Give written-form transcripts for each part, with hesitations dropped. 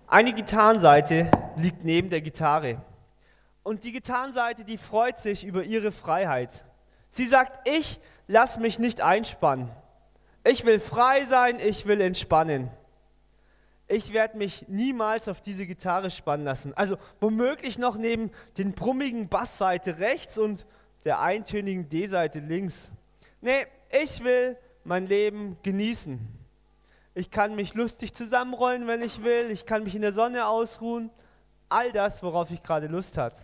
Eine Gitarrenseite liegt neben der Gitarre. Und die Gitarrenseite, die freut sich über ihre Freiheit. Sie sagt, ich lass mich nicht einspannen. Ich will frei sein, ich will entspannen. Ich werde mich niemals auf diese Gitarre spannen lassen. Also womöglich noch neben den brummigen Bassseite rechts und der eintönigen D-Seite links. Nee, ich will mein Leben genießen. Ich kann mich lustig zusammenrollen, wenn ich will. Ich kann mich in der Sonne ausruhen. All das, worauf ich gerade Lust habe.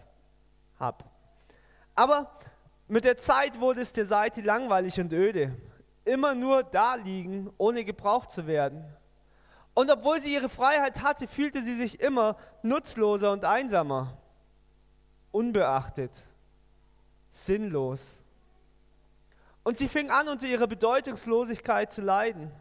Aber mit der Zeit wurde es der Seite langweilig und öde. Immer nur da liegen, ohne gebraucht zu werden. Und obwohl sie ihre Freiheit hatte, fühlte sie sich immer nutzloser und einsamer. Unbeachtet. Sinnlos. Und sie fing an, unter ihrer Bedeutungslosigkeit zu leiden.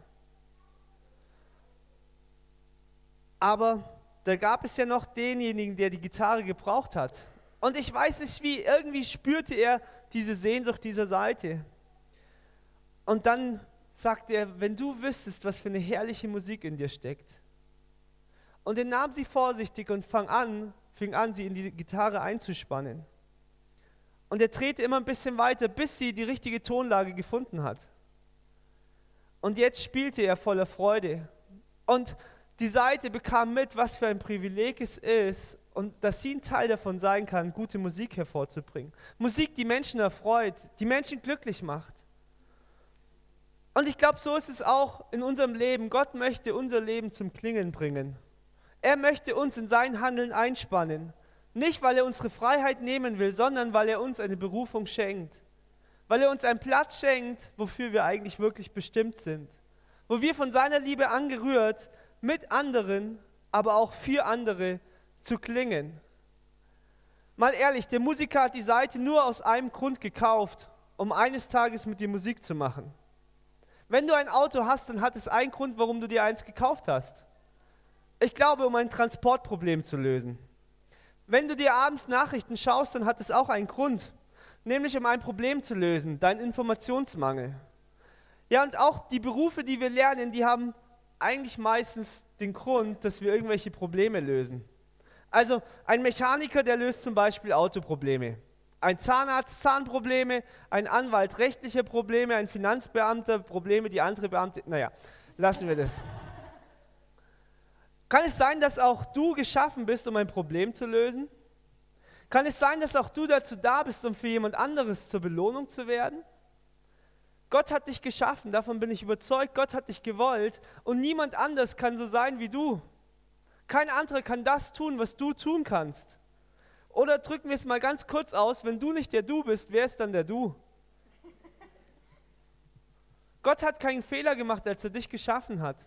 Aber da gab es ja noch denjenigen, der die Gitarre gebraucht hat. Und ich weiß nicht wie, irgendwie spürte er diese Sehnsucht dieser Seite. Und dann sagte er, wenn du wüsstest, was für eine herrliche Musik in dir steckt. Und er nahm sie vorsichtig und fing an, sie in die Gitarre einzuspannen. Und er drehte immer ein bisschen weiter, bis sie die richtige Tonlage gefunden hat. Und jetzt spielte er voller Freude. Und die Seite bekam mit, was für ein Privileg es ist und dass sie ein Teil davon sein kann, gute Musik hervorzubringen. Musik, die Menschen erfreut, die Menschen glücklich macht. Und ich glaube, so ist es auch in unserem Leben. Gott möchte unser Leben zum Klingen bringen. Er möchte uns in sein Handeln einspannen. Nicht, weil er unsere Freiheit nehmen will, sondern weil er uns eine Berufung schenkt. Weil er uns einen Platz schenkt, wofür wir eigentlich wirklich bestimmt sind. Wo wir von seiner Liebe angerührt mit anderen, aber auch für andere zu klingen. Mal ehrlich, der Musiker hat die Seite nur aus einem Grund gekauft, um eines Tages mit dir Musik zu machen. Wenn du ein Auto hast, dann hat es einen Grund, warum du dir eins gekauft hast. Ich glaube, um ein Transportproblem zu lösen. Wenn du dir abends Nachrichten schaust, dann hat es auch einen Grund, nämlich um ein Problem zu lösen, deinen Informationsmangel. Ja, und auch die Berufe, die wir lernen, die haben eigentlich meistens den Grund, dass wir irgendwelche Probleme lösen. Also ein Mechaniker, der löst zum Beispiel Autoprobleme. Ein Zahnarzt Zahnprobleme, ein Anwalt rechtliche Probleme, ein Finanzbeamter Probleme, die andere Beamte, lassen wir das. Kann es sein, dass auch du geschaffen bist, um ein Problem zu lösen? Kann es sein, dass auch du dazu da bist, um für jemand anderes zur Belohnung zu werden? Gott hat dich geschaffen, davon bin ich überzeugt, Gott hat dich gewollt und niemand anders kann so sein wie du. Kein anderer kann das tun, was du tun kannst. Oder drücken wir es mal ganz kurz aus, wenn du nicht der Du bist, wer ist dann der Du? Gott hat keinen Fehler gemacht, als er dich geschaffen hat.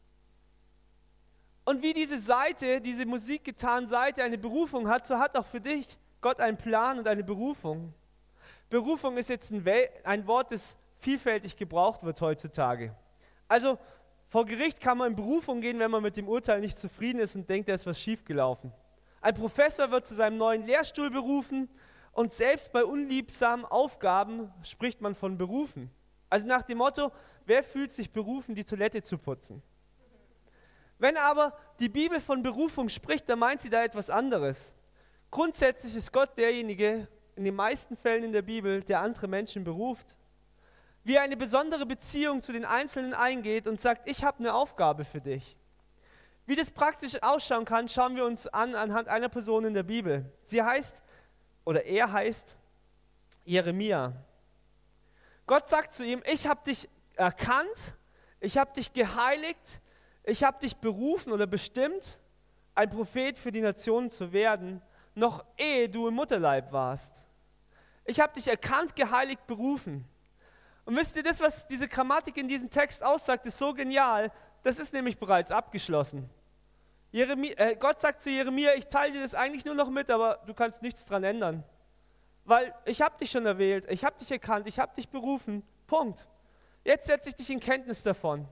Und wie diese Seite, diese Musikgitarrenseite eine Berufung hat, so hat auch für dich Gott einen Plan und eine Berufung. Berufung ist jetzt ein Wort, das vielfältig gebraucht wird heutzutage. Also vor Gericht kann man in Berufung gehen, wenn man mit dem Urteil nicht zufrieden ist und denkt, da ist was schiefgelaufen. Ein Professor wird zu seinem neuen Lehrstuhl berufen und selbst bei unliebsamen Aufgaben spricht man von Berufen. Also nach dem Motto, wer fühlt sich berufen, die Toilette zu putzen? Wenn aber die Bibel von Berufung spricht, dann meint sie da etwas anderes. Grundsätzlich ist Gott derjenige, in den meisten Fällen in der Bibel, der andere Menschen beruft. Wie er eine besondere Beziehung zu den Einzelnen eingeht und sagt, ich habe eine Aufgabe für dich. Wie das praktisch ausschauen kann, schauen wir uns an anhand einer Person in der Bibel. Er heißt Jeremia. Gott sagt zu ihm, ich habe dich erkannt, ich habe dich geheiligt, ich habe dich berufen oder bestimmt, ein Prophet für die Nationen zu werden, noch ehe du im Mutterleib warst. Ich habe dich erkannt, geheiligt, berufen. Und wisst ihr, das, was diese Grammatik in diesem Text aussagt, ist so genial, das ist nämlich bereits abgeschlossen. Gott sagt zu Jeremia, ich teile dir das eigentlich nur noch mit, aber du kannst nichts dran ändern. Weil ich habe dich schon erwählt, ich habe dich erkannt, ich habe dich berufen, Punkt. Jetzt setze ich dich in Kenntnis davon.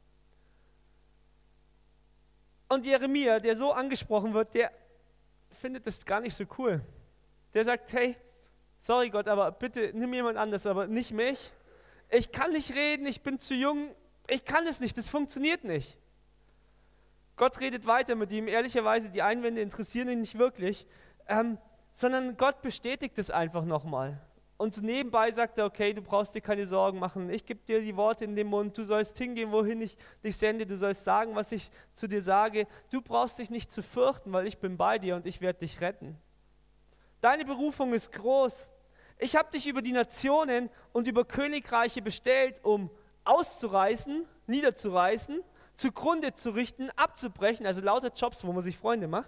Und Jeremia, der so angesprochen wird, der findet das gar nicht so cool. Der sagt, hey, sorry Gott, aber bitte nimm jemand anders, aber nicht mich. Ich kann nicht reden, ich bin zu jung, ich kann es nicht, das funktioniert nicht. Gott redet weiter mit ihm. Ehrlicherweise, die Einwände interessieren ihn nicht wirklich, sondern Gott bestätigt es einfach nochmal. Und so nebenbei sagt er, okay, du brauchst dir keine Sorgen machen. Ich gebe dir die Worte in den Mund. Du sollst hingehen, wohin ich dich sende. Du sollst sagen, was ich zu dir sage. Du brauchst dich nicht zu fürchten, weil ich bin bei dir und ich werde dich retten. Deine Berufung ist groß. Ich habe dich über die Nationen und über Königreiche bestellt, um auszureißen, niederzureißen, zugrunde zu richten, abzubrechen, also lauter Jobs, wo man sich Freunde macht.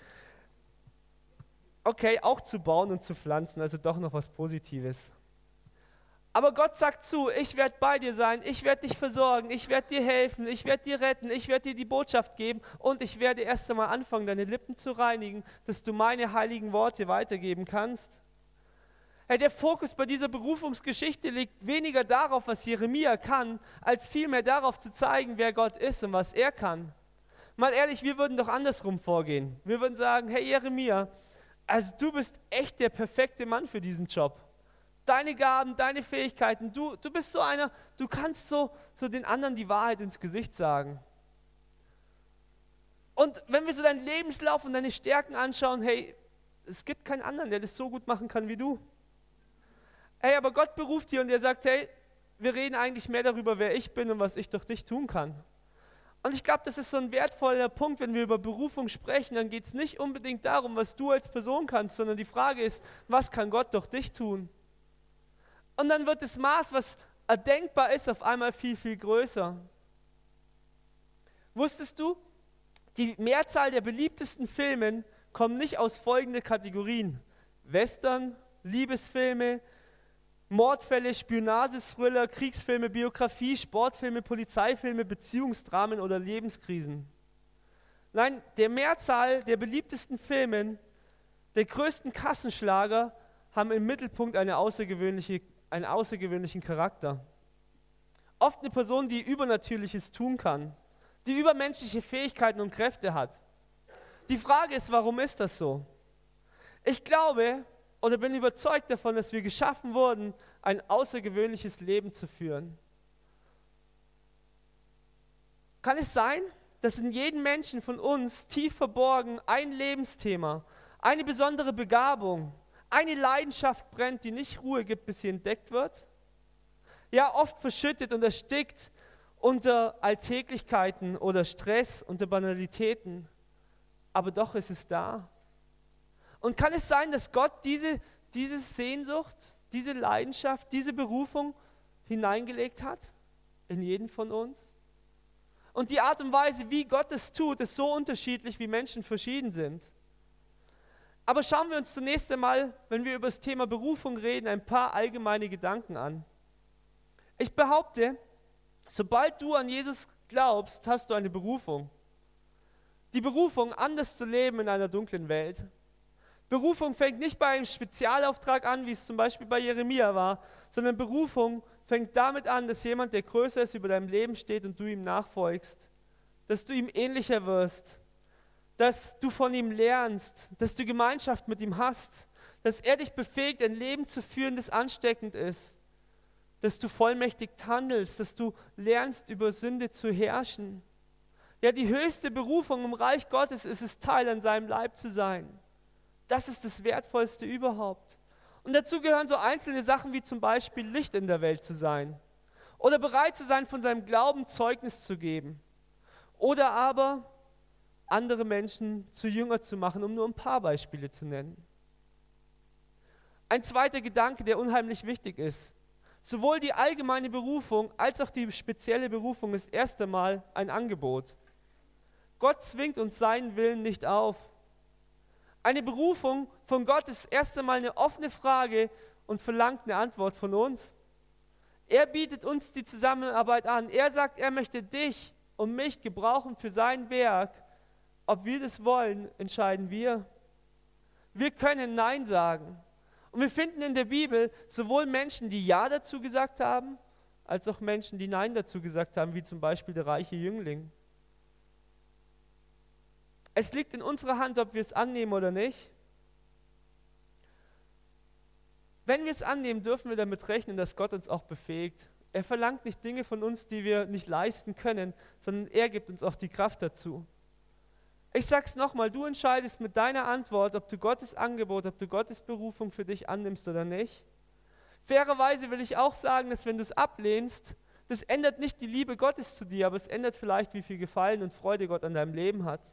Okay, auch zu bauen und zu pflanzen, also doch noch was Positives. Aber Gott sagt zu, ich werde bei dir sein, ich werde dich versorgen, ich werde dir helfen, ich werde dir retten, ich werde dir die Botschaft geben und ich werde erst einmal anfangen, deine Lippen zu reinigen, dass du meine heiligen Worte weitergeben kannst. Hey, der Fokus bei dieser Berufungsgeschichte liegt weniger darauf, was Jeremia kann, als vielmehr darauf zu zeigen, wer Gott ist und was er kann. Mal ehrlich, wir würden doch andersrum vorgehen. Wir würden sagen, hey Jeremia, also du bist echt der perfekte Mann für diesen Job. Deine Gaben, deine Fähigkeiten, du bist so einer, du kannst so den anderen die Wahrheit ins Gesicht sagen. Und wenn wir so deinen Lebenslauf und deine Stärken anschauen, hey, es gibt keinen anderen, der das so gut machen kann wie du. Hey, aber Gott beruft dich und er sagt, hey, wir reden eigentlich mehr darüber, wer ich bin und was ich durch dich tun kann. Und ich glaube, das ist so ein wertvoller Punkt, wenn wir über Berufung sprechen, dann geht es nicht unbedingt darum, was du als Person kannst, sondern die Frage ist, was kann Gott durch dich tun? Und dann wird das Maß, was erdenkbar ist, auf einmal viel, viel größer. Wusstest du, die Mehrzahl der beliebtesten Filme kommen nicht aus folgenden Kategorien: Western, Liebesfilme, Mordfälle, Spionagethriller, Kriegsfilme, Biografie, Sportfilme, Polizeifilme, Beziehungsdramen oder Lebenskrisen. Nein, der Mehrzahl der beliebtesten Filme, der größten Kassenschlager, haben im Mittelpunkt einen außergewöhnlichen Charakter. Oft eine Person, die Übernatürliches tun kann, die übermenschliche Fähigkeiten und Kräfte hat. Die Frage ist, warum ist das so? Ich glaube oder bin überzeugt davon, dass wir geschaffen wurden, ein außergewöhnliches Leben zu führen. Kann es sein, dass in jedem Menschen von uns tief verborgen ein Lebensthema, eine besondere Begabung, eine Leidenschaft brennt, die nicht Ruhe gibt, bis sie entdeckt wird? Ja, oft verschüttet und erstickt unter Alltäglichkeiten oder Stress, unter Banalitäten, aber doch ist es da. Und kann es sein, dass Gott diese Sehnsucht, diese Leidenschaft, diese Berufung hineingelegt hat in jeden von uns? Und die Art und Weise, wie Gott es tut, ist so unterschiedlich, wie Menschen verschieden sind. Aber schauen wir uns zunächst einmal, wenn wir über das Thema Berufung reden, ein paar allgemeine Gedanken an. Ich behaupte, sobald du an Jesus glaubst, hast du eine Berufung. Die Berufung, anders zu leben in einer dunklen Welt. Berufung fängt nicht bei einem Spezialauftrag an, wie es zum Beispiel bei Jeremia war, sondern Berufung fängt damit an, dass jemand, der größer ist, über deinem Leben steht und du ihm nachfolgst, dass du ihm ähnlicher wirst, dass du von ihm lernst, dass du Gemeinschaft mit ihm hast, dass er dich befähigt, ein Leben zu führen, das ansteckend ist, dass du vollmächtig handelst, dass du lernst, über Sünde zu herrschen. Ja, die höchste Berufung im Reich Gottes ist es, Teil an seinem Leib zu sein. Das ist das Wertvollste überhaupt. Und dazu gehören so einzelne Sachen wie zum Beispiel Licht in der Welt zu sein oder bereit zu sein, von seinem Glauben Zeugnis zu geben oder aber andere Menschen zu Jünger zu machen, um nur ein paar Beispiele zu nennen. Ein zweiter Gedanke, der unheimlich wichtig ist: Sowohl die allgemeine Berufung als auch die spezielle Berufung ist erst einmal ein Angebot. Gott zwingt uns seinen Willen nicht auf. Eine Berufung von Gott ist erst einmal eine offene Frage und verlangt eine Antwort von uns. Er bietet uns die Zusammenarbeit an. Er sagt, er möchte dich und mich gebrauchen für sein Werk. Ob wir das wollen, entscheiden wir. Wir können Nein sagen. Und wir finden in der Bibel sowohl Menschen, die Ja dazu gesagt haben, als auch Menschen, die Nein dazu gesagt haben, wie zum Beispiel der reiche Jüngling. Es liegt in unserer Hand, ob wir es annehmen oder nicht. Wenn wir es annehmen, dürfen wir damit rechnen, dass Gott uns auch befähigt. Er verlangt nicht Dinge von uns, die wir nicht leisten können, sondern er gibt uns auch die Kraft dazu. Ich sag's nochmal, du entscheidest mit deiner Antwort, ob du Gottes Angebot, ob du Gottes Berufung für dich annimmst oder nicht. Fairerweise will ich auch sagen, dass wenn du es ablehnst, das ändert nicht die Liebe Gottes zu dir, aber es ändert vielleicht, wie viel Gefallen und Freude Gott an deinem Leben hat.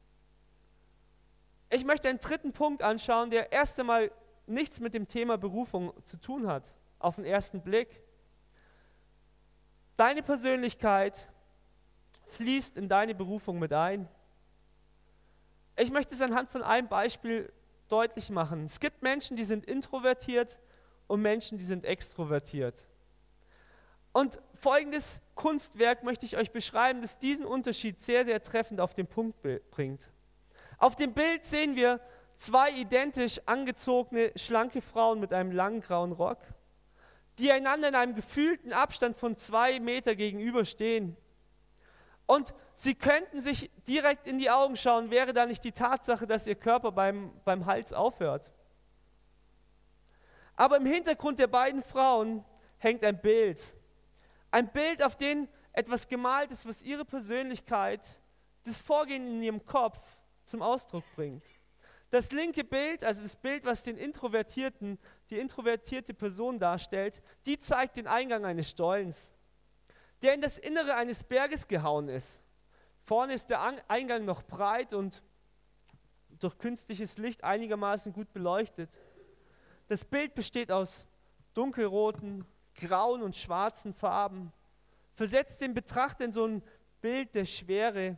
Ich möchte einen dritten Punkt anschauen, der erst einmal nichts mit dem Thema Berufung zu tun hat, auf den ersten Blick. Deine Persönlichkeit fließt in deine Berufung mit ein. Ich möchte es anhand von einem Beispiel deutlich machen. Es gibt Menschen, die sind introvertiert und Menschen, die sind extrovertiert. Und folgendes Kunstwerk möchte ich euch beschreiben, das diesen Unterschied sehr, sehr treffend auf den Punkt bringt. Auf dem Bild sehen wir zwei identisch angezogene, schlanke Frauen mit einem langen grauen Rock, die einander in einem gefühlten Abstand von 2 Meter gegenüberstehen. Und sie könnten sich direkt in die Augen schauen, wäre da nicht die Tatsache, dass ihr Körper beim Hals aufhört. Aber im Hintergrund der beiden Frauen hängt ein Bild. Ein Bild, auf dem etwas gemalt ist, was ihre Persönlichkeit, das Vorgehen in ihrem Kopf zum Ausdruck bringt. Das linke Bild, also das Bild, was den Introvertierten, die introvertierte Person darstellt, die zeigt den Eingang eines Stollens, der in das Innere eines Berges gehauen ist. Vorne ist der Eingang noch breit und durch künstliches Licht einigermaßen gut beleuchtet. Das Bild besteht aus dunkelroten, grauen und schwarzen Farben, versetzt den Betrachter in so ein Bild der Schwere.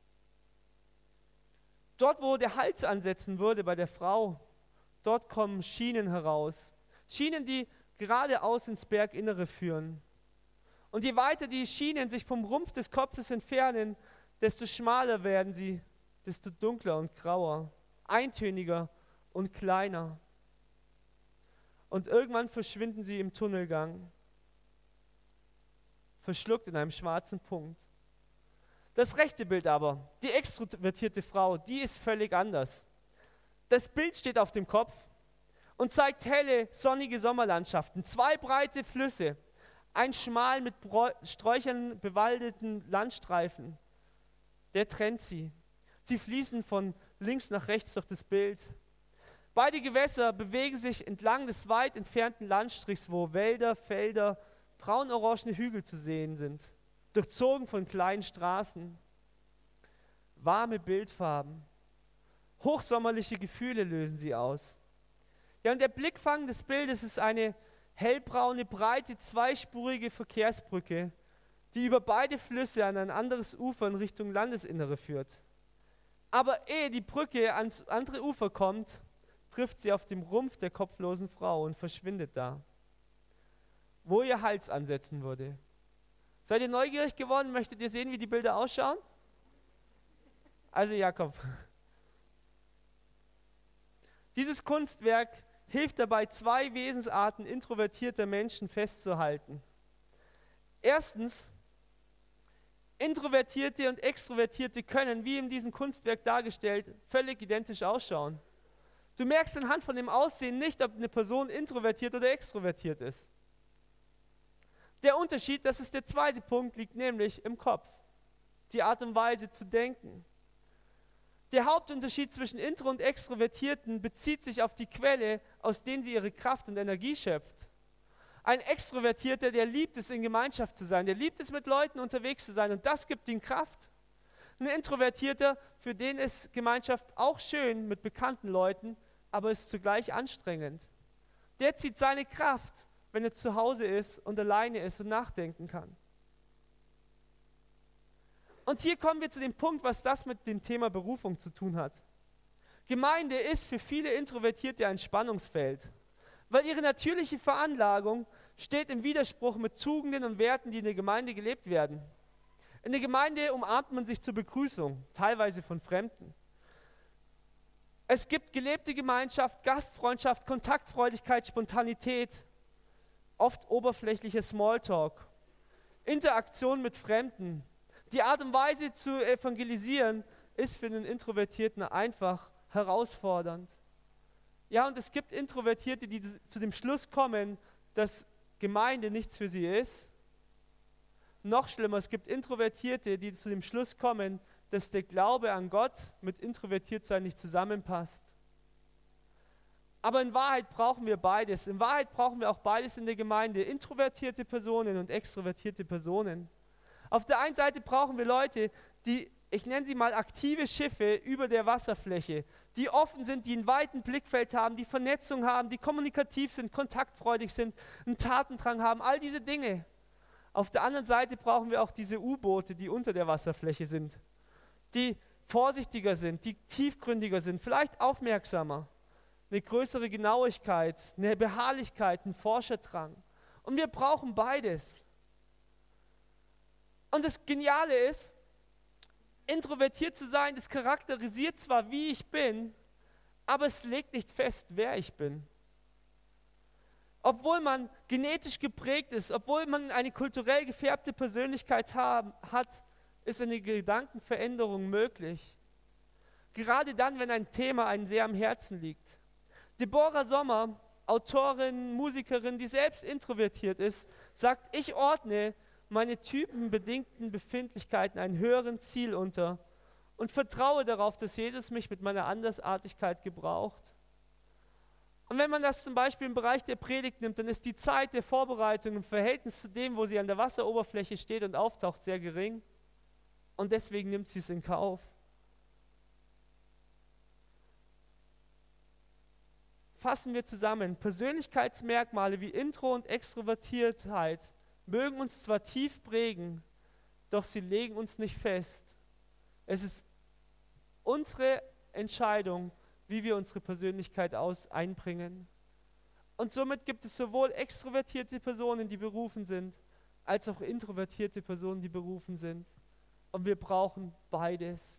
Dort, wo der Hals ansetzen würde bei der Frau, dort kommen Schienen heraus. Schienen, die geradeaus ins Berginnere führen. Und je weiter die Schienen sich vom Rumpf des Kopfes entfernen, desto schmaler werden sie, desto dunkler und grauer, eintöniger und kleiner. Und irgendwann verschwinden sie im Tunnelgang, verschluckt in einem schwarzen Punkt. Das rechte Bild aber, die extrovertierte Frau, die ist völlig anders. Das Bild steht auf dem Kopf und zeigt helle, sonnige Sommerlandschaften, 2 breite Flüsse, ein schmal mit Sträuchern bewaldeten Landstreifen. Der trennt sie. Sie fließen von links nach rechts durch das Bild. Beide Gewässer bewegen sich entlang des weit entfernten Landstrichs, wo Wälder, Felder, braun-orangene Hügel zu sehen sind, durchzogen von kleinen Straßen. Warme Bildfarben, hochsommerliche Gefühle lösen sie aus. Ja, und der Blickfang des Bildes ist eine hellbraune, breite, zweispurige Verkehrsbrücke, die über beide Flüsse an ein anderes Ufer in Richtung Landesinnere führt. Aber ehe die Brücke ans andere Ufer kommt, trifft sie auf dem Rumpf der kopflosen Frau und verschwindet da, wo ihr Hals ansetzen würde. Seid ihr neugierig geworden? Möchtet ihr sehen, wie die Bilder ausschauen? Also Jakob. Dieses Kunstwerk hilft dabei, 2 Wesensarten introvertierter Menschen festzuhalten. Erstens, Introvertierte und Extrovertierte können, wie in diesem Kunstwerk dargestellt, völlig identisch ausschauen. Du merkst anhand von dem Aussehen nicht, ob eine Person introvertiert oder extrovertiert ist. Der Unterschied, das ist der zweite Punkt, liegt nämlich im Kopf. Die Art und Weise zu denken. Der Hauptunterschied zwischen Intro- und Extrovertierten bezieht sich auf die Quelle, aus der sie ihre Kraft und Energie schöpft. Ein Extrovertierter, der liebt es, in Gemeinschaft zu sein, der liebt es, mit Leuten unterwegs zu sein und das gibt ihm Kraft. Ein Introvertierter, für den ist Gemeinschaft auch schön mit bekannten Leuten, aber ist zugleich anstrengend. Der zieht seine Kraft, wenn er zu Hause ist und alleine ist und nachdenken kann. Und hier kommen wir zu dem Punkt, was das mit dem Thema Berufung zu tun hat. Gemeinde ist für viele Introvertierte ein Spannungsfeld, weil ihre natürliche Veranlagung steht im Widerspruch mit Tugenden und Werten, die in der Gemeinde gelebt werden. In der Gemeinde umarmt man sich zur Begrüßung, teilweise von Fremden. Es gibt gelebte Gemeinschaft, Gastfreundschaft, Kontaktfreudigkeit, Spontanität, oft oberflächlicher Smalltalk, Interaktion mit Fremden. Die Art und Weise zu evangelisieren ist für einen Introvertierten einfach herausfordernd. Ja, und es gibt Introvertierte, die zu dem Schluss kommen, dass Gemeinde nichts für sie ist. Noch schlimmer, es gibt Introvertierte, die zu dem Schluss kommen, dass der Glaube an Gott mit Introvertiertsein nicht zusammenpasst. Aber in Wahrheit brauchen wir beides. In Wahrheit brauchen wir auch beides in der Gemeinde. Introvertierte Personen und extrovertierte Personen. Auf der einen Seite brauchen wir Leute, die, ich nenne sie mal aktive Schiffe über der Wasserfläche, die offen sind, die einen weiten Blickfeld haben, die Vernetzung haben, die kommunikativ sind, kontaktfreudig sind, einen Tatendrang haben, all diese Dinge. Auf der anderen Seite brauchen wir auch diese U-Boote, die unter der Wasserfläche sind, die vorsichtiger sind, die tiefgründiger sind, vielleicht aufmerksamer, eine größere Genauigkeit, eine Beharrlichkeit, einen Forscherdrang. Und wir brauchen beides. Und das Geniale ist, introvertiert zu sein, das charakterisiert zwar, wie ich bin, aber es legt nicht fest, wer ich bin. Obwohl man genetisch geprägt ist, obwohl man eine kulturell gefärbte Persönlichkeit hat, ist eine Gedankenveränderung möglich. Gerade dann, wenn ein Thema einem sehr am Herzen liegt. Deborah Sommer, Autorin, Musikerin, die selbst introvertiert ist, sagt, ich ordne meine typenbedingten Befindlichkeiten einem höheren Ziel unter und vertraue darauf, dass Jesus mich mit meiner Andersartigkeit gebraucht. Und wenn man das zum Beispiel im Bereich der Predigt nimmt, dann ist die Zeit der Vorbereitung im Verhältnis zu dem, wo sie an der Wasseroberfläche steht und auftaucht, sehr gering. Und deswegen nimmt sie es in Kauf. Fassen wir zusammen, Persönlichkeitsmerkmale wie Intro- und Extrovertiertheit mögen uns zwar tief prägen, doch sie legen uns nicht fest. Es ist unsere Entscheidung, wie wir unsere Persönlichkeit einbringen. Und somit gibt es sowohl extrovertierte Personen, die berufen sind, als auch introvertierte Personen, die berufen sind. Und wir brauchen beides.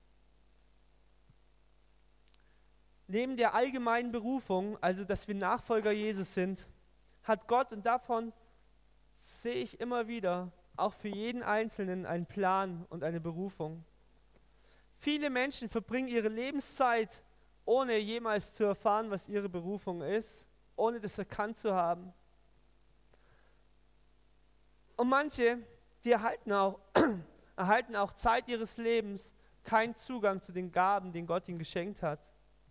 Neben der allgemeinen Berufung, also dass wir Nachfolger Jesus sind, hat Gott, und davon sehe ich immer wieder, auch für jeden Einzelnen einen Plan und eine Berufung. Viele Menschen verbringen ihre Lebenszeit, ohne jemals zu erfahren, was ihre Berufung ist, ohne das erkannt zu haben. Und manche, die erhalten auch Zeit ihres Lebens keinen Zugang zu den Gaben, den Gott ihnen geschenkt hat.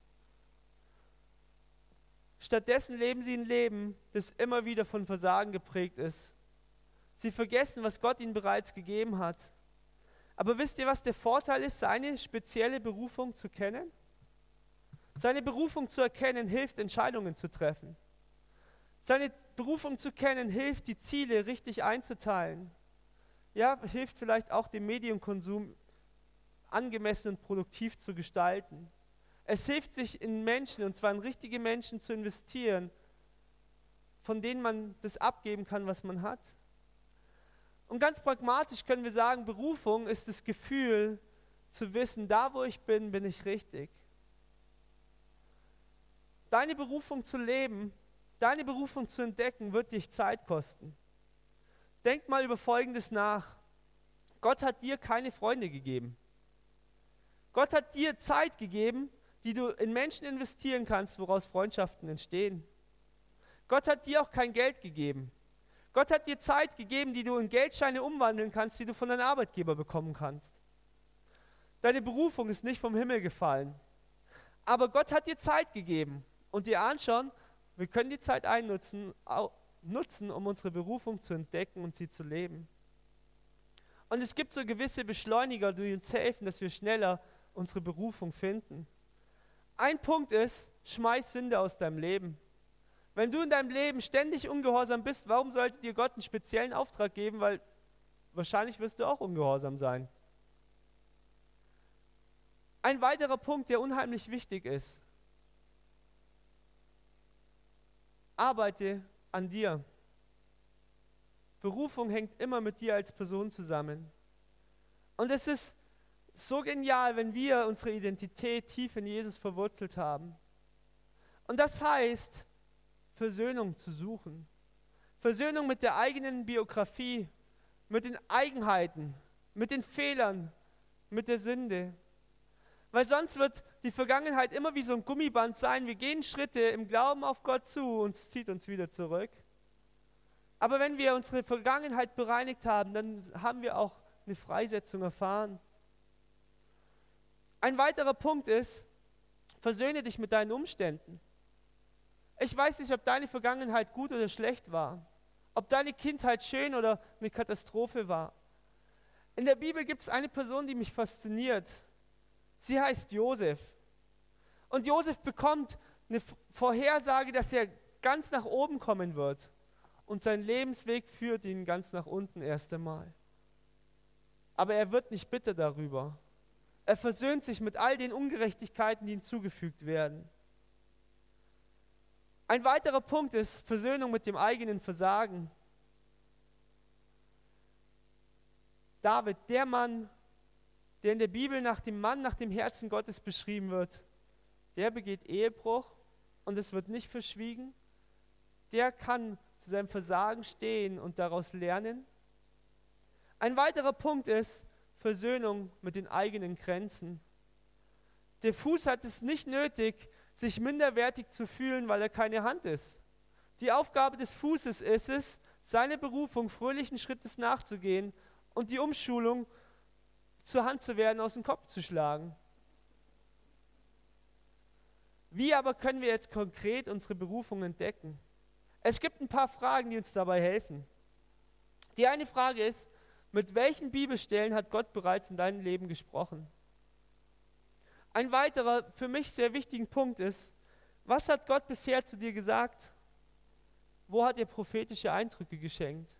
Stattdessen leben sie ein Leben, das immer wieder von Versagen geprägt ist. Sie vergessen, was Gott ihnen bereits gegeben hat. Aber wisst ihr, was der Vorteil ist, seine spezielle Berufung zu kennen? Seine Berufung zu erkennen, hilft, Entscheidungen zu treffen. Seine Berufung zu kennen, hilft, die Ziele richtig einzuteilen. Ja, hilft vielleicht auch, den Medienkonsum angemessen und produktiv zu gestalten. Es hilft, sich in Menschen, und zwar in richtige Menschen zu investieren, von denen man das abgeben kann, was man hat. Und ganz pragmatisch können wir sagen, Berufung ist das Gefühl zu wissen, da wo ich bin, bin ich richtig. Deine Berufung zu leben, deine Berufung zu entdecken, wird dich Zeit kosten. Denk mal über Folgendes nach. Gott hat dir keine Freunde gegeben. Gott hat dir Zeit gegeben, die du in Menschen investieren kannst, woraus Freundschaften entstehen. Gott hat dir auch kein Geld gegeben. Gott hat dir Zeit gegeben, die du in Geldscheine umwandeln kannst, die du von deinem Arbeitgeber bekommen kannst. Deine Berufung ist nicht vom Himmel gefallen. Aber Gott hat dir Zeit gegeben. Und dir anschauen, wir können die Zeit nutzen, um unsere Berufung zu entdecken und sie zu leben. Und es gibt so gewisse Beschleuniger, die uns helfen, dass wir schneller unsere Berufung finden. Ein Punkt ist, schmeiß Sünde aus deinem Leben. Wenn du in deinem Leben ständig ungehorsam bist, warum sollte dir Gott einen speziellen Auftrag geben? Weil wahrscheinlich wirst du auch ungehorsam sein. Ein weiterer Punkt, der unheimlich wichtig ist. Arbeite an dir. Berufung hängt immer mit dir als Person zusammen. Und es ist so genial, wenn wir unsere Identität tief in Jesus verwurzelt haben. Und das heißt, Versöhnung zu suchen. Versöhnung mit der eigenen Biografie, mit den Eigenheiten, mit den Fehlern, mit der Sünde. Weil sonst wird die Vergangenheit immer wie so ein Gummiband sein. Wir gehen Schritte im Glauben auf Gott zu und es zieht uns wieder zurück. Aber wenn wir unsere Vergangenheit bereinigt haben, dann haben wir auch eine Freisetzung erfahren. Ein weiterer Punkt ist, versöhne dich mit deinen Umständen. Ich weiß nicht, ob deine Vergangenheit gut oder schlecht war, ob deine Kindheit schön oder eine Katastrophe war. In der Bibel gibt es eine Person, die mich fasziniert. Sie heißt Josef. Und Josef bekommt eine Vorhersage, dass er ganz nach oben kommen wird. Und sein Lebensweg führt ihn ganz nach unten erst einmal. Aber er wird nicht bitter darüber. Er versöhnt sich mit all den Ungerechtigkeiten, die ihm zugefügt werden. Ein weiterer Punkt ist Versöhnung mit dem eigenen Versagen. David, der Mann, der in der Bibel nach dem Mann nach dem Herzen Gottes beschrieben wird, der begeht Ehebruch und es wird nicht verschwiegen. Der kann zu seinem Versagen stehen und daraus lernen. Ein weiterer Punkt ist Versöhnung mit den eigenen Grenzen. Der Fuß hat es nicht nötig, sich minderwertig zu fühlen, weil er keine Hand ist. Die Aufgabe des Fußes ist es, seine Berufung fröhlichen Schrittes nachzugehen und die Umschulung zur Hand zu werden, aus dem Kopf zu schlagen. Wie aber können wir jetzt konkret unsere Berufung entdecken? Es gibt ein paar Fragen, die uns dabei helfen. Die eine Frage ist, mit welchen Bibelstellen hat Gott bereits in deinem Leben gesprochen? Ein weiterer, für mich sehr wichtiger Punkt ist, was hat Gott bisher zu dir gesagt? Wo hat er prophetische Eindrücke geschenkt?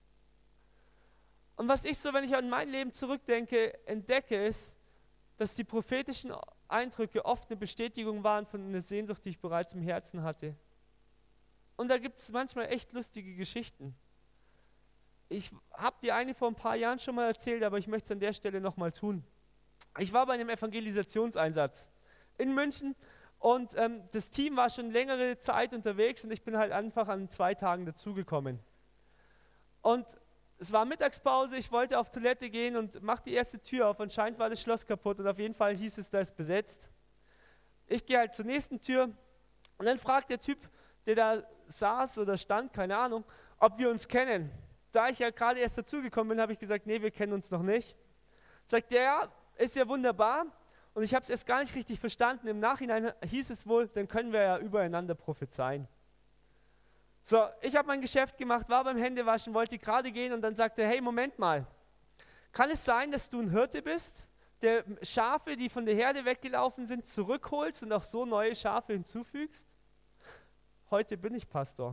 Und was ich so, wenn ich an mein Leben zurückdenke, entdecke, ist, dass die prophetischen Eindrücke oft eine Bestätigung waren von einer Sehnsucht, die ich bereits im Herzen hatte. Und da gibt es manchmal echt lustige Geschichten. Ich habe die eine vor ein paar Jahren schon mal erzählt, aber ich möchte es an der Stelle nochmal tun. Ich war bei einem Evangelisationseinsatz in München und das Team war schon längere Zeit unterwegs und ich bin halt einfach an 2 Tagen dazugekommen. Und es war Mittagspause, ich wollte auf Toilette gehen und mache die erste Tür auf. Anscheinend war das Schloss kaputt und auf jeden Fall hieß es, da ist besetzt. Ich gehe halt zur nächsten Tür und dann fragt der Typ, der da saß oder stand, keine Ahnung, ob wir uns kennen. Da ich ja gerade erst dazugekommen bin, habe ich gesagt, nee, wir kennen uns noch nicht. Sagt der, ja, ist ja wunderbar. Und ich habe es erst gar nicht richtig verstanden. Im Nachhinein hieß es wohl, dann können wir ja übereinander prophezeien. So, ich habe mein Geschäft gemacht, war beim Händewaschen, wollte gerade gehen und dann sagte er, hey, Moment mal, kann es sein, dass du ein Hirte bist, der Schafe, die von der Herde weggelaufen sind, zurückholst und auch so neue Schafe hinzufügst? Heute bin ich Pastor.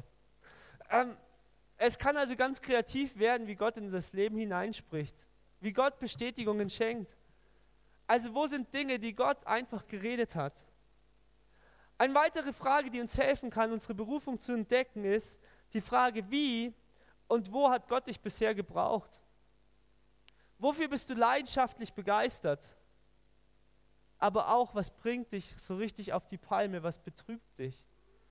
Es kann also ganz kreativ werden, wie Gott in das Leben hineinspricht, wie Gott Bestätigungen schenkt. Also wo sind Dinge, die Gott einfach geredet hat? Eine weitere Frage, die uns helfen kann, unsere Berufung zu entdecken, ist die Frage, wie und wo hat Gott dich bisher gebraucht? Wofür bist du leidenschaftlich begeistert? Aber auch, was bringt dich so richtig auf die Palme, was betrübt dich?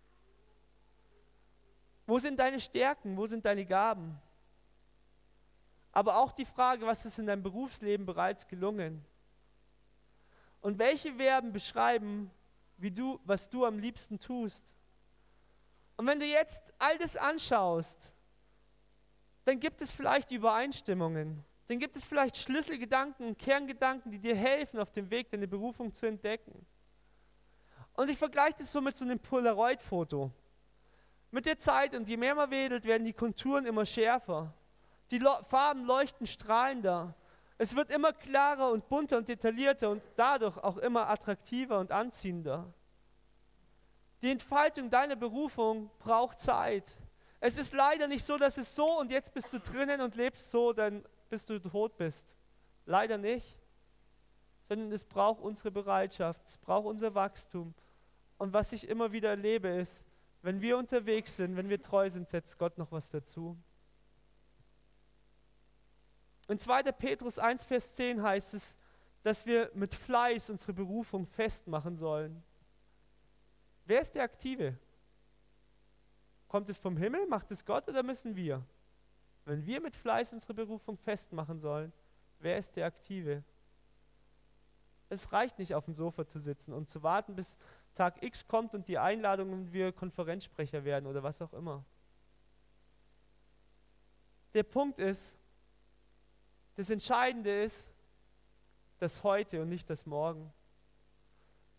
Wo sind deine Stärken, wo sind deine Gaben? Aber auch die Frage, was ist in deinem Berufsleben bereits gelungen? Und welche Verben beschreiben, was du am liebsten tust? Und wenn du jetzt all das anschaust, dann gibt es vielleicht Übereinstimmungen, dann gibt es vielleicht Schlüsselgedanken, Kerngedanken, die dir helfen, auf dem Weg deine Berufung zu entdecken. Und ich vergleiche das so mit so einem Polaroid-Foto. Mit der Zeit und je mehr man wedelt, werden die Konturen immer schärfer. Die Farben leuchten strahlender. Es wird immer klarer und bunter und detaillierter und dadurch auch immer attraktiver und anziehender. Die Entfaltung deiner Berufung braucht Zeit. Es ist leider nicht so, dass es so und jetzt bist du drinnen und lebst so, dann bis du tot bist. Leider nicht. Sondern es braucht unsere Bereitschaft, es braucht unser Wachstum. Und was ich immer wieder erlebe ist, wenn wir unterwegs sind, wenn wir treu sind, setzt Gott noch was dazu. In 2. Petrus 1, Vers 10 heißt es, dass wir mit Fleiß unsere Berufung festmachen sollen. Wer ist der Aktive? Kommt es vom Himmel, macht es Gott oder müssen wir? Wenn wir mit Fleiß unsere Berufung festmachen sollen, wer ist der Aktive? Es reicht nicht, auf dem Sofa zu sitzen und zu warten, bis Tag X kommt und die Einladung und wir Konferenzsprecher werden oder was auch immer. Der Punkt ist, das Entscheidende ist das Heute und nicht das Morgen.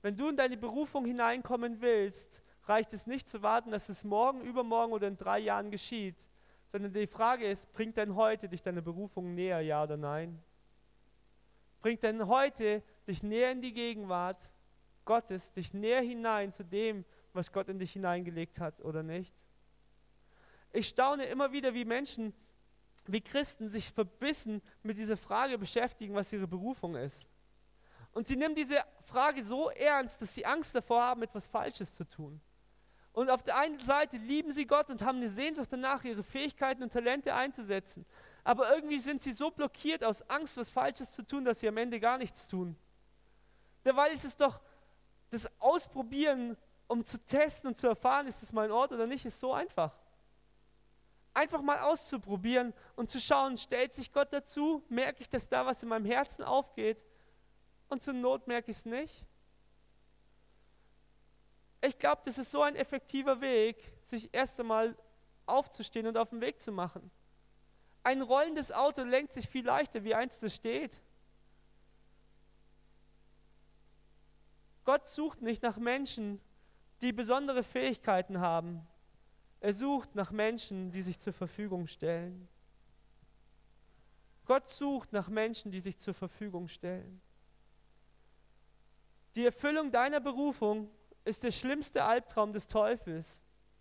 wenn du in deine Berufung hineinkommen willst, reicht es nicht zu warten, dass es morgen, übermorgen oder in 3 Jahren geschieht, sondern die Frage ist, bringt denn heute dich deine Berufung näher, ja oder nein? Bringt denn heute dich näher in die Gegenwart Gottes, dich näher hinein zu dem, was Gott in dich hineingelegt hat oder nicht? Ich staune immer wieder, wie Menschen, wie Christen sich verbissen mit dieser Frage beschäftigen, was ihre Berufung ist. Und sie nehmen diese Frage so ernst, dass sie Angst davor haben, etwas Falsches zu tun. Und auf der einen Seite lieben sie Gott und haben eine Sehnsucht danach, ihre Fähigkeiten und Talente einzusetzen. Aber irgendwie sind sie so blockiert aus Angst, was Falsches zu tun, dass sie am Ende gar nichts tun. Dabei ist es doch das Ausprobieren, um zu testen und zu erfahren, ist es mein Ort oder nicht, ist so einfach. Einfach mal auszuprobieren und zu schauen, stellt sich Gott dazu, merke ich, dass da was in meinem Herzen aufgeht und zur Not merke ich es nicht. Ich glaube, das ist so ein effektiver Weg, sich erst einmal aufzustehen und auf den Weg zu machen. Ein rollendes Auto lenkt sich viel leichter, wie eins, das steht. Gott sucht nicht nach Menschen, die besondere Fähigkeiten haben. Er sucht nach Menschen, die sich zur Verfügung stellen. Gott sucht nach Menschen, die sich zur Verfügung stellen. Die Erfüllung deiner Berufung ist der schlimmste Albtraum des Teufels.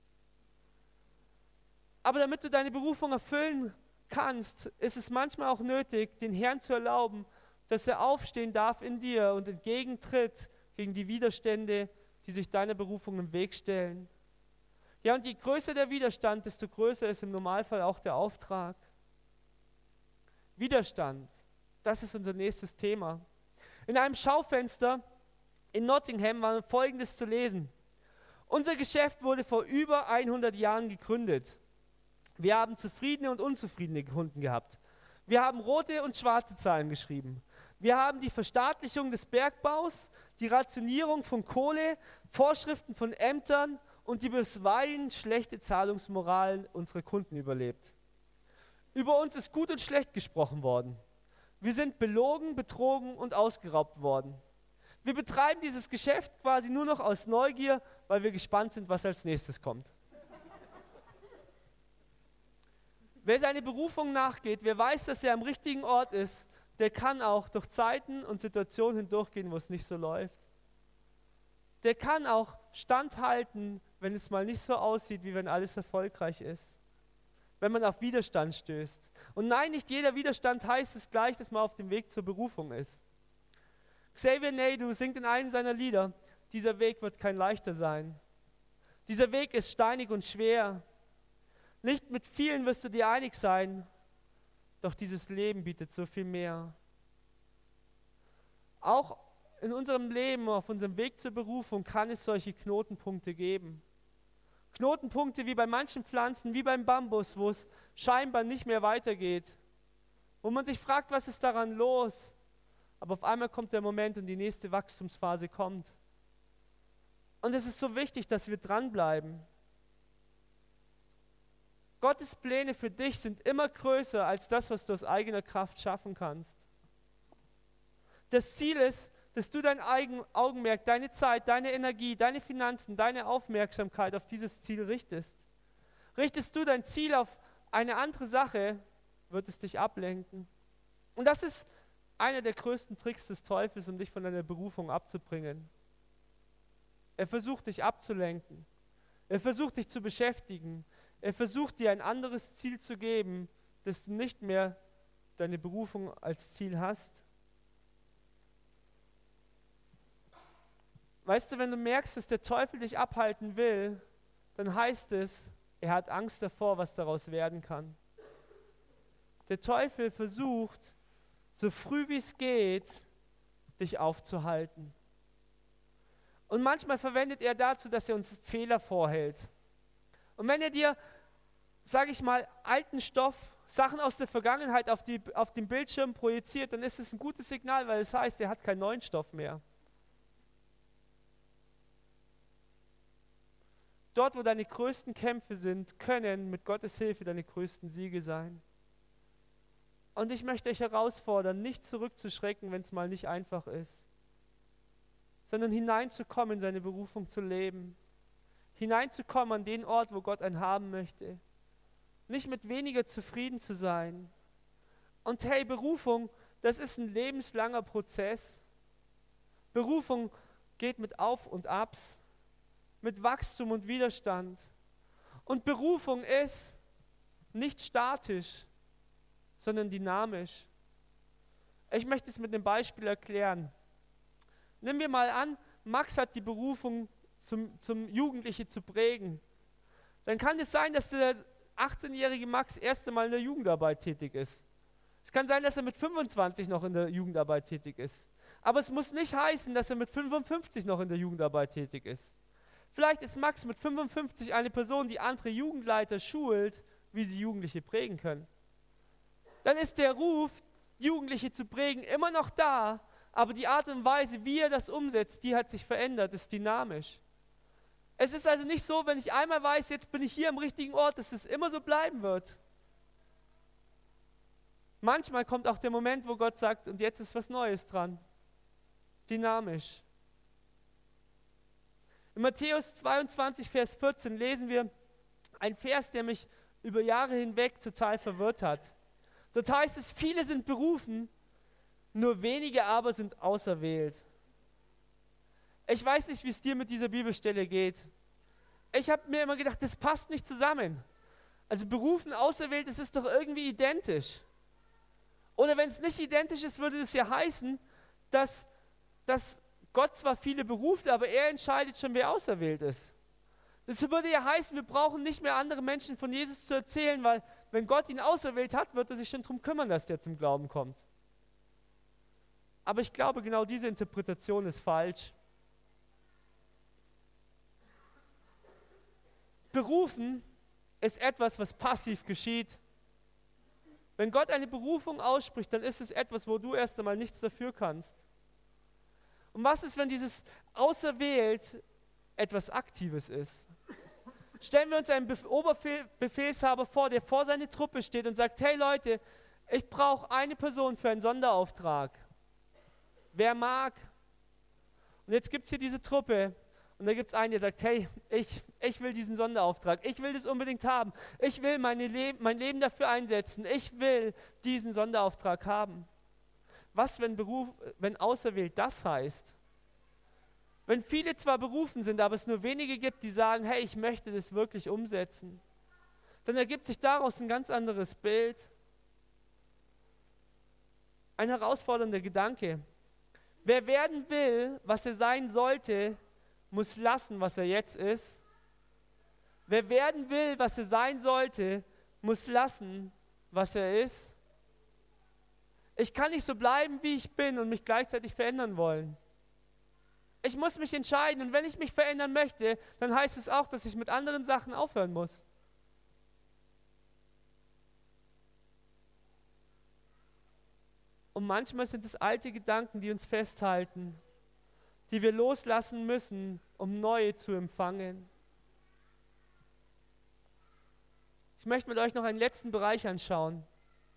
Aber damit du deine Berufung erfüllen kannst, ist es manchmal auch nötig, den Herrn zu erlauben, dass er aufstehen darf in dir und entgegentritt gegen die Widerstände, die sich deiner Berufung im Weg stellen. Ja, und je größer der Widerstand, desto größer ist im Normalfall auch der Auftrag. Widerstand, das ist unser nächstes Thema. In einem Schaufenster in Nottingham war Folgendes zu lesen. Unser Geschäft wurde vor über 100 Jahren gegründet. Wir haben zufriedene und unzufriedene Kunden gehabt. Wir haben rote und schwarze Zahlen geschrieben. Wir haben die Verstaatlichung des Bergbaus, die Rationierung von Kohle, Vorschriften von Ämtern und die bisweilen schlechte Zahlungsmoralen unserer Kunden überlebt. Über uns ist gut und schlecht gesprochen worden. Wir sind belogen, betrogen und ausgeraubt worden. Wir betreiben dieses Geschäft quasi nur noch aus Neugier, weil wir gespannt sind, was als nächstes kommt. Wer seine Berufung nachgeht, wer weiß, dass er am richtigen Ort ist, der kann auch durch Zeiten und Situationen hindurchgehen, wo es nicht so läuft. Der kann auch standhalten, wenn es mal nicht so aussieht, wie wenn alles erfolgreich ist. Wenn man auf Widerstand stößt. Und nein, nicht jeder Widerstand heißt es gleich, dass man auf dem Weg zur Berufung ist. Xavier Naidoo singt in einem seiner Lieder, dieser Weg wird kein leichter sein. Dieser Weg ist steinig und schwer. Nicht mit vielen wirst du dir einig sein, doch dieses Leben bietet so viel mehr. Auch in unserem Leben, auf unserem Weg zur Berufung, kann es solche Knotenpunkte geben. Knotenpunkte wie bei manchen Pflanzen, wie beim Bambus, wo es scheinbar nicht mehr weitergeht. Wo man sich fragt, was ist daran los? Aber auf einmal kommt der Moment und die nächste Wachstumsphase kommt. Und es ist so wichtig, dass wir dranbleiben. Gottes Pläne für dich sind immer größer als das, was du aus eigener Kraft schaffen kannst. Das Ziel ist, dass du dein Augenmerk, deine Zeit, deine Energie, deine Finanzen, deine Aufmerksamkeit auf dieses Ziel richtest. Richtest du dein Ziel auf eine andere Sache, wird es dich ablenken. Und das ist einer der größten Tricks des Teufels, um dich von deiner Berufung abzubringen. Er versucht dich abzulenken. Er versucht dich zu beschäftigen. Er versucht dir ein anderes Ziel zu geben, dass du nicht mehr deine Berufung als Ziel hast. Weißt du, wenn du merkst, dass der Teufel dich abhalten will, dann heißt es, er hat Angst davor, was daraus werden kann. Der Teufel versucht, so früh wie es geht, dich aufzuhalten. Und manchmal verwendet er dazu, dass er uns Fehler vorhält. Und wenn er dir, sage ich mal, alten Stoff, Sachen aus der Vergangenheit auf den Bildschirm projiziert, dann ist es ein gutes Signal, weil es heißt, er hat keinen neuen Stoff mehr. Dort, wo deine größten Kämpfe sind, können mit Gottes Hilfe deine größten Siege sein. Und ich möchte euch herausfordern, nicht zurückzuschrecken, wenn es mal nicht einfach ist, sondern hineinzukommen in seine Berufung zu leben. Hineinzukommen an den Ort, wo Gott einen haben möchte. Nicht mit weniger zufrieden zu sein. Und hey, Berufung, das ist ein lebenslanger Prozess. Berufung geht mit Auf und Abs, mit Wachstum und Widerstand. Und Berufung ist nicht statisch, sondern dynamisch. Ich möchte es mit einem Beispiel erklären. Nehmen wir mal an, Max hat die Berufung, zum Jugendliche zu prägen. Dann kann es sein, dass der 18-jährige Max erst einmal in der Jugendarbeit tätig ist. Es kann sein, dass er mit 25 noch in der Jugendarbeit tätig ist. Aber es muss nicht heißen, dass er mit 55 noch in der Jugendarbeit tätig ist. Vielleicht ist Max mit 55 eine Person, die andere Jugendleiter schult, wie sie Jugendliche prägen können. Dann ist der Ruf, Jugendliche zu prägen, immer noch da, aber die Art und Weise, wie er das umsetzt, die hat sich verändert, ist dynamisch. Es ist also nicht so, wenn ich einmal weiß, jetzt bin ich hier am richtigen Ort, dass es immer so bleiben wird. Manchmal kommt auch der Moment, wo Gott sagt, und jetzt ist was Neues dran. Dynamisch. In Matthäus 22, Vers 14 lesen wir einen Vers, der mich über Jahre hinweg total verwirrt hat. Dort heißt es, viele sind berufen, nur wenige aber sind auserwählt. Ich weiß nicht, wie es dir mit dieser Bibelstelle geht. Ich habe mir immer gedacht, das passt nicht zusammen. Also berufen, auserwählt, das ist doch irgendwie identisch. Oder wenn es nicht identisch ist, würde es ja heißen, dass Gott zwar viele beruft, aber er entscheidet schon, wer auserwählt ist. Das würde ja heißen, wir brauchen nicht mehr andere Menschen von Jesus zu erzählen, weil wenn Gott ihn auserwählt hat, wird er sich schon darum kümmern, dass der zum Glauben kommt. Aber ich glaube, genau diese Interpretation ist falsch. Berufen ist etwas, was passiv geschieht. Wenn Gott eine Berufung ausspricht, dann ist es etwas, wo du erst einmal nichts dafür kannst. Und was ist, wenn dieses auserwählt etwas Aktives ist? Stellen wir uns einen Oberbefehlshaber vor, der vor seine Truppe steht und sagt, hey Leute, ich brauche eine Person für einen Sonderauftrag. Wer mag? Und jetzt gibt es hier diese Truppe und da gibt es einen, der sagt, hey, ich will diesen Sonderauftrag, ich will das unbedingt haben, ich will mein Leben dafür einsetzen, ich will diesen Sonderauftrag haben. Was, wenn auserwählt das heißt? Wenn viele zwar berufen sind, aber es nur wenige gibt, die sagen, hey, ich möchte das wirklich umsetzen, dann ergibt sich daraus ein ganz anderes Bild. Ein herausfordernder Gedanke. Wer werden will, was er sein sollte, muss lassen, was er jetzt ist. Wer werden will, was er sein sollte, muss lassen, was er ist. Ich kann nicht so bleiben, wie ich bin und mich gleichzeitig verändern wollen. Ich muss mich entscheiden und wenn ich mich verändern möchte, dann heißt es auch, dass ich mit anderen Sachen aufhören muss. Und manchmal sind es alte Gedanken, die uns festhalten, die wir loslassen müssen, um neue zu empfangen. Ich möchte mit euch noch einen letzten Bereich anschauen.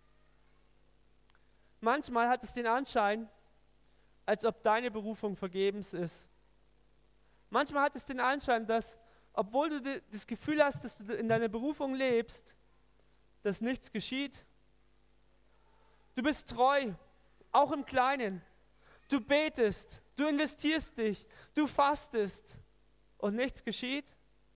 Manchmal hat es den Anschein, als ob deine Berufung vergebens ist. Manchmal hat es den Anschein, dass, obwohl du das Gefühl hast, dass du in deiner Berufung lebst, dass nichts geschieht. Du bist treu, auch im Kleinen. Du betest, du investierst dich, du fastest und nichts geschieht.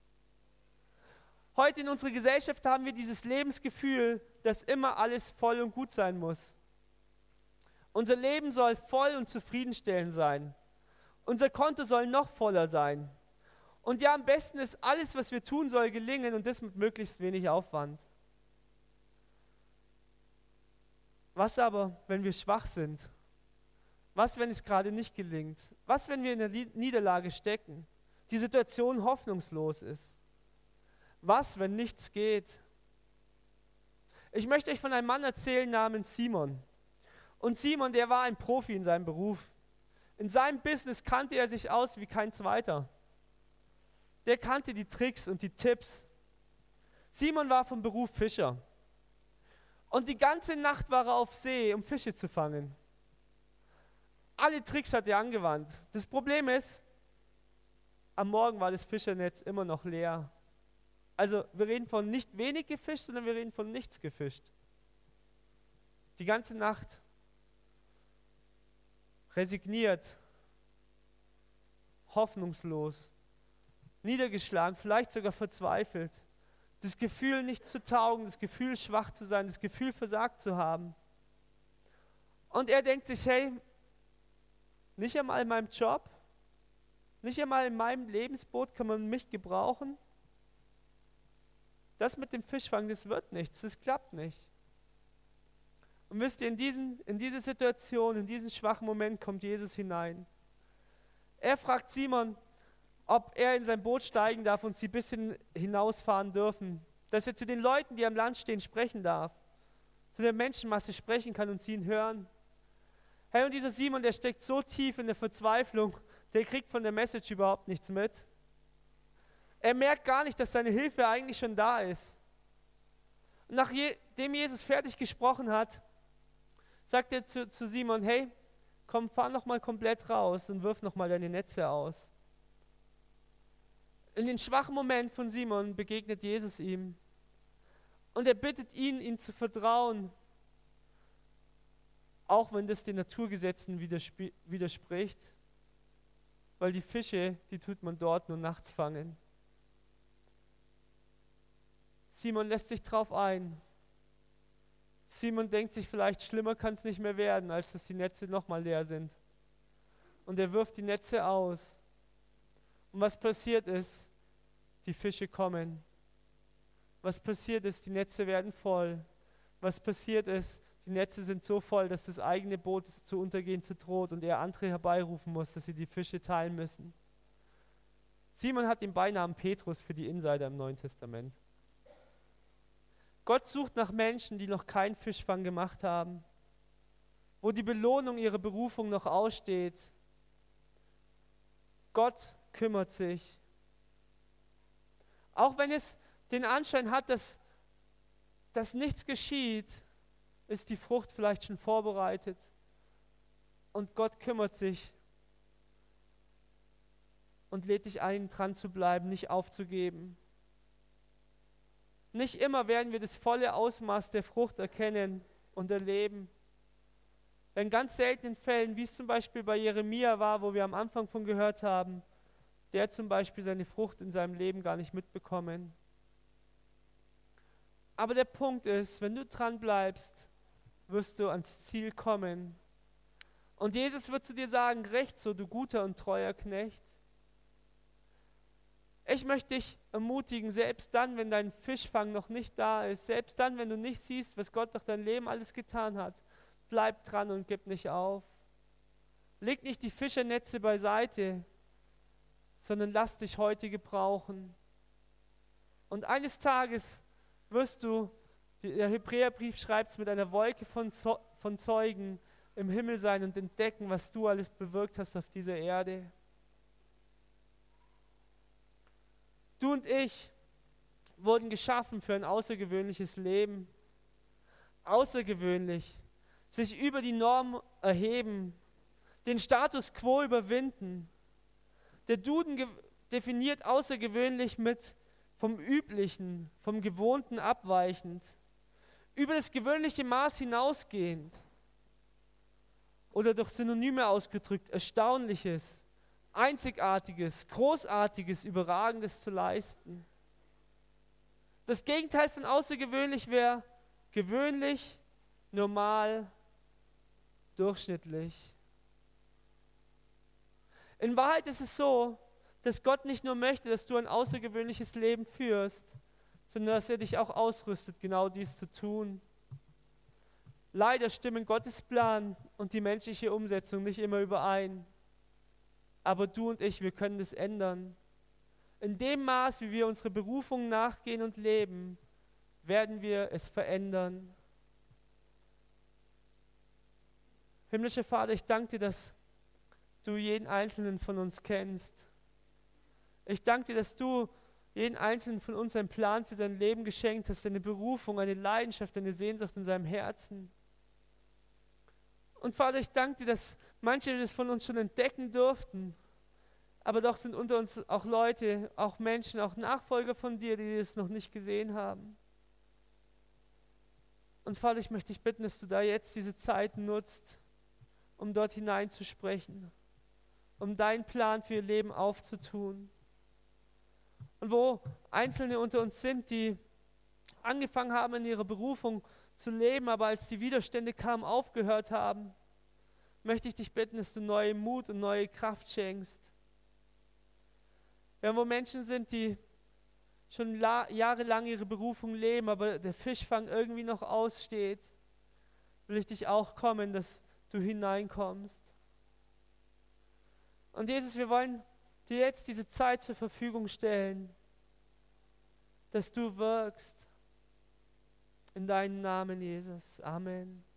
Heute in unserer Gesellschaft haben wir dieses Lebensgefühl, dass immer alles voll und gut sein muss. Unser Leben soll voll und zufriedenstellend sein. Unser Konto soll noch voller sein. Und ja, am besten ist, alles, was wir tun, soll gelingen und das mit möglichst wenig Aufwand. Was aber, wenn wir schwach sind? Was, wenn es gerade nicht gelingt? Was, wenn wir in der Niederlage stecken? Die Situation hoffnungslos ist? Was, wenn nichts geht? Ich möchte euch von einem Mann erzählen namens Simon. Und Simon, der war ein Profi in seinem Beruf. In seinem Business kannte er sich aus wie kein zweiter. Der kannte die Tricks und die Tipps. Simon war vom Beruf Fischer. Und die ganze Nacht war er auf See, um Fische zu fangen. alle Tricks hat er angewandt. Das Problem ist, am Morgen war das Fischernetz immer noch leer. Also wir reden von nicht wenig gefischt, sondern wir reden von nichts gefischt. Die ganze Nacht resigniert, hoffnungslos, niedergeschlagen, vielleicht sogar verzweifelt. Das Gefühl, nichts zu taugen, das Gefühl, schwach zu sein, das Gefühl, versagt zu haben. Und er denkt sich, hey, nicht einmal in meinem Job, nicht einmal in meinem Lebensboot kann man mich gebrauchen. Das mit dem Fischfang, das wird nichts, das klappt nicht. Und wisst ihr, in diese Situation, in diesen schwachen Moment kommt Jesus hinein. Er fragt Simon, ob er in sein Boot steigen darf und sie ein bisschen hinausfahren dürfen. Dass er zu den Leuten, die am Land stehen, sprechen darf. Zu der Menschenmasse sprechen kann und sie ihn hören. Hey, und dieser Simon, der steckt so tief in der Verzweiflung, der kriegt von der Message überhaupt nichts mit. Er merkt gar nicht, dass seine Hilfe eigentlich schon da ist. Und nachdem Jesus fertig gesprochen hat, sagt er zu Simon, hey, komm, fahr noch mal komplett raus und wirf noch mal deine Netze aus. In den schwachen Moment von Simon begegnet Jesus ihm. Und er bittet ihn, ihm zu vertrauen, auch wenn das den Naturgesetzen widerspricht, weil die Fische, die tut man dort nur nachts fangen. Simon lässt sich drauf ein. Simon denkt sich vielleicht, schlimmer kann es nicht mehr werden, als dass die Netze nochmal leer sind. Und er wirft die Netze aus. Und was passiert ist, die Fische kommen. Was passiert ist, die Netze werden voll. Was passiert ist, die Netze sind so voll, dass das eigene Boot zu untergehen zu droht und er andere herbeirufen muss, dass sie die Fische teilen müssen. Simon hat den Beinamen Petrus für die Insider im Neuen Testament. Gott sucht nach Menschen, die noch keinen Fischfang gemacht haben, wo die Belohnung ihrer Berufung noch aussteht. Gott kümmert sich. Auch wenn es den Anschein hat, dass nichts geschieht, ist die Frucht vielleicht schon vorbereitet. Und Gott kümmert sich und lädt dich ein, dran zu bleiben, nicht aufzugeben. Nicht immer werden wir das volle Ausmaß der Frucht erkennen und erleben. In ganz seltenen Fällen, wie es zum Beispiel bei Jeremia war, wo wir am Anfang von gehört haben, der zum Beispiel seine Frucht in seinem Leben gar nicht mitbekommen. Aber der Punkt ist, wenn du dran bleibst, wirst du ans Ziel kommen. Und Jesus wird zu dir sagen, recht so, du guter und treuer Knecht. Ich möchte dich ermutigen, selbst dann, wenn dein Fischfang noch nicht da ist, selbst dann, wenn du nicht siehst, was Gott durch dein Leben alles getan hat, bleib dran und gib nicht auf. Leg nicht die Fischernetze beiseite, sondern lass dich heute gebrauchen. Und eines Tages wirst du, der Hebräerbrief schreibt es, mit einer Wolke von Zeugen im Himmel sein und entdecken, was du alles bewirkt hast auf dieser Erde. Du und ich wurden geschaffen für ein außergewöhnliches Leben. Außergewöhnlich. Sich über die Norm erheben. Den Status quo überwinden. Der Duden definiert außergewöhnlich mit vom Üblichen, vom Gewohnten abweichend. Über das gewöhnliche Maß hinausgehend. Oder durch Synonyme ausgedrückt, Erstaunliches. Einzigartiges, Großartiges, Überragendes zu leisten. Das Gegenteil von außergewöhnlich wäre gewöhnlich, normal, durchschnittlich. In Wahrheit ist es so, dass Gott nicht nur möchte, dass du ein außergewöhnliches Leben führst, sondern dass er dich auch ausrüstet, genau dies zu tun. Leider stimmen Gottes Plan und die menschliche Umsetzung nicht immer überein. Aber du und ich, wir können das ändern. In dem Maß, wie wir unsere Berufung nachgehen und leben, werden wir es verändern. Himmlischer Vater, ich danke dir, dass du jeden Einzelnen von uns kennst. Ich danke dir, dass du jeden Einzelnen von uns einen Plan für sein Leben geschenkt hast, eine Berufung, eine Leidenschaft, eine Sehnsucht in seinem Herzen. Und Vater, ich danke dir, dass manche das von uns schon entdecken durften, aber doch sind unter uns auch Leute, auch Menschen, auch Nachfolger von dir, die es noch nicht gesehen haben. Und Vater, ich möchte dich bitten, dass du da jetzt diese Zeit nutzt, um dort hineinzusprechen, um deinen Plan für ihr Leben aufzutun. Und wo Einzelne unter uns sind, die angefangen haben, in ihrer Berufung zu leben, aber als die Widerstände kamen, aufgehört haben, möchte ich dich bitten, dass du neue Mut und neue Kraft schenkst. Ja, wo Menschen sind, die schon jahrelang ihre Berufung leben, aber der Fischfang irgendwie noch aussteht, will ich dich auch kommen, dass du hineinkommst. Und Jesus, wir wollen dir jetzt diese Zeit zur Verfügung stellen, dass du wirkst. In deinem Namen, Jesus. Amen.